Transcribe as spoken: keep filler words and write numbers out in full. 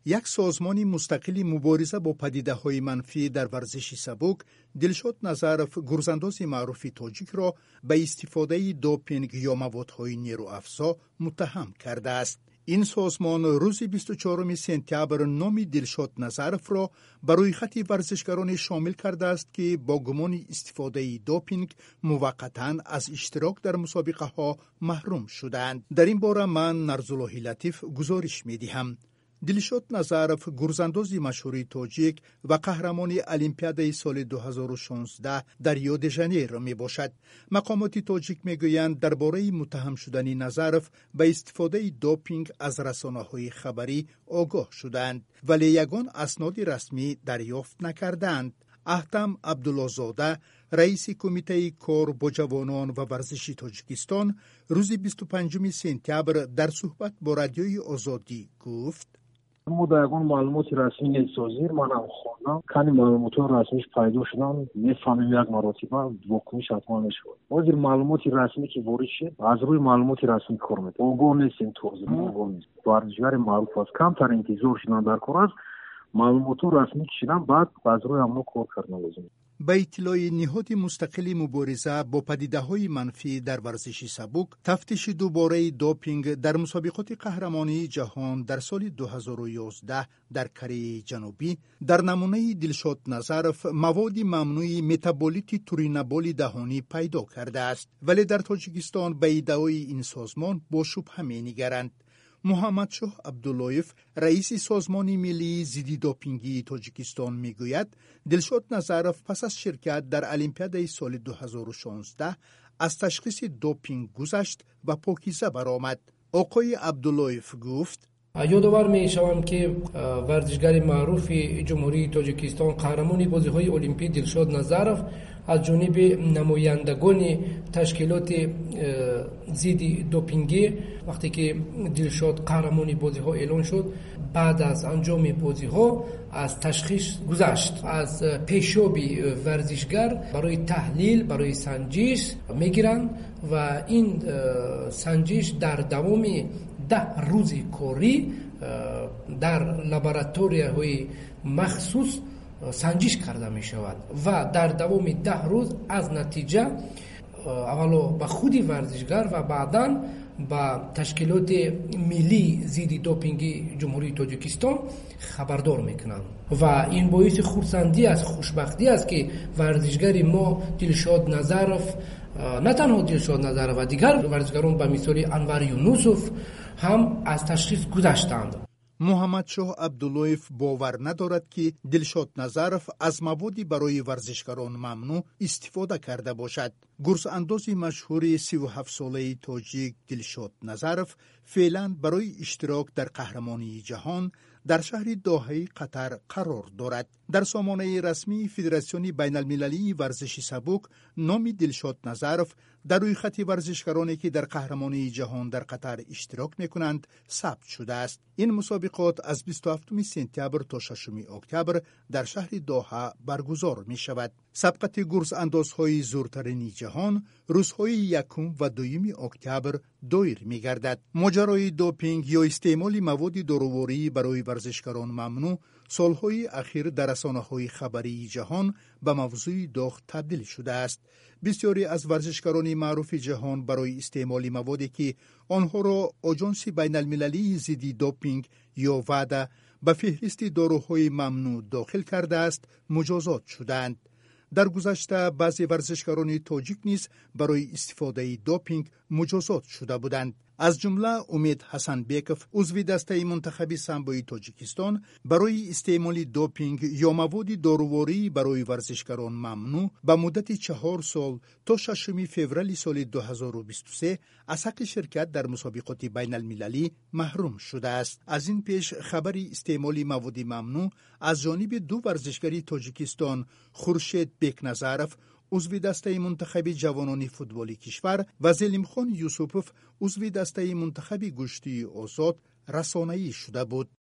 یک سازمان مستقل مبارزه با پدیده‌های منفی در ورزش سبک، دلشاد نظرов گرزانداز معروف تاجیک را به استفاده دوپینگ یا موادهای نیروافزا متهم کرده است. این سازمان روز بیست و چهارم سپتامبر نام دلشاد نظرов را برای خط ورزشکاران شامل کرده است که با گمان استفاده دوپینگ موقتاً از اشتراک در مسابقه ها محروم شدند. در این باره من نرزالله لطیف گزارش می دهم. دلشاد نظرов گرزانداز مشهور تاجیک و قهرمان المپیاد سال دو هزار و شانزده در ریو د ژانیرو می باشد. مقامات تاجیک می گویند درباره متهم شدن نظرов به استفاده دوپینگ از رسانه‌های خبری آگاه شدند ولی یگان اسناد رسمی دریافت نکردند. احتم عبدالله‌زاده، رئیس کمیته کار با جوانان و ورزشی تاجیکستان، روز بیست و پنجم سپتامبر در صحبت با رادیوی آزادی گفت: ما در یگان معلومات رسمی نیست حاضر منم خوندم کانی معلومات رسمیش پیدا شدن میفهمیم یک مراتبه واکنش حتما نشود. حاضر معلومات رسمی که وارد شد از روی معلومات رسمی کار میکنه. آگاه نیستیم توضیح آگاه نیست. ورزشکار معروف است کمتر انتظار شدن در کار است. معلومات رسمی کشیدن بعد از روی همون کار کردن لازم. به اطلاع نهاد مستقل مبارزه با پدیده‌های منفی در ورزش سبک، تفتیش دوباره دوپینگ در مسابقات قهرمانی جهان در سال دو هزار و یازده در کره جنوبی در نمونه دلشاد نظرов مواد ممنوع متابولیت تورینابول دهانی پیدا کرده است، ولی در تاجیکستان به ادعای این سازمان با شبهه می‌نگرند. محمد شاه عبداللهیف، رئیس سازمان ملی ضد دوپینگی تاجیکستان میگوید دلشاد نظرov پس از شرکت در المپیاد سال دو هزار و شانزده از تشخیص دوپینگ گذشت و پاکیزه برآمد. آقای عبداللهیف گفت: یادآور می شوم که ورزشگر معروف جمهوری تاجیکستان قهرمان بازی‌های المپیک دلشاد نظرov از جانب نمایندگان تشکیلات ضد دوپینگی وقتی که دلشاد قهرمان بازی‌ها اعلان شد بعد از انجام بازی‌ها از تشخیص گذشت. از پیشابی ورزشگر برای تحلیل برای سنجش میگیرند و این سنجش در دوام ده روز کاری در لابراتوری‌های مخصوص سنجش کرده می شود و در دوام ده روز از نتیجه اولا به خودی ورزشگر و بعداً با تشکیلات ملی ضد دوپینگی جمهوری تاجیکستان خبردار میکنند و این باعث خرسندی است، خوشبختی است که ورزشگر ما دلشاد نظرov نه تنها دلشاد نظرov و دیگر ورزشکاران به مثال انور یونوسوف هم از تشخیص گذشتند. محمد شاه عبداللهیف باور ندارد که دلشاد نظرov از موادی برای ورزشکاران ممنوع استفاده کرده باشد. گرزانداز مشهور سی و هفت ساله تاجیک دلشاد نظرov فعلا برای اشتراک در قهرمانی جهان در شهر دوحه قطر قرار دارد. در سامانه رسمی فدراسیون بین المللی ورزش سبک نام دلشاد نظرov در روی خط ورزشکارانی که در قهرمانی جهان در قطر اشتراک میکنند ثبت شده است. این مسابقات از بیست و هفتم سپتامبر تا ششم اکتبر در شهر دوحه برگزار می شود. سبقت گرزاندازهای زورترین جهان روزهای یکم و دویم اکتبر دایر می گردد. ماجرای دوپینگ یا استعمال مواد دارویی برای ورزشکاران ممنوع سالهای اخیر در رسانه‌های خبری جهان به موضوع داغ تبدیل شده است. بسیاری از ورزشکاران معروف جهان برای استعمال موادی که آنها را آژانس بین المللی ضد دوپینگ یا ودا به فهرست داروهای ممنوع داخل کرده است مجازات شدند. در گذشته بعضی ورزشکاران تاجیک نیز برای استفاده دوپینگ مجازات شده بودند. از جمله امید حسن بیکوف عضو دسته منتخب سامبوی تاجیکستان برای استعمال دوپینگ یا مواد دارویی برای ورزشکاران ممنوع به مدت چهار سال تا ششم فوریه سال دو هزار و بیست و سه از حق شرکت در مسابقات بین المللی محروم شده است. از این پیش خبری استعمال مواد ممنوع از جانب دو ورزشکار تاجیکستان خورشید بیکنظرov عضو دسته منتخب جوانان فوتبال کشور و زلیمخان یوسفوف عضو دسته منتخب گشتی آزاد رسانه‌ای شده بود.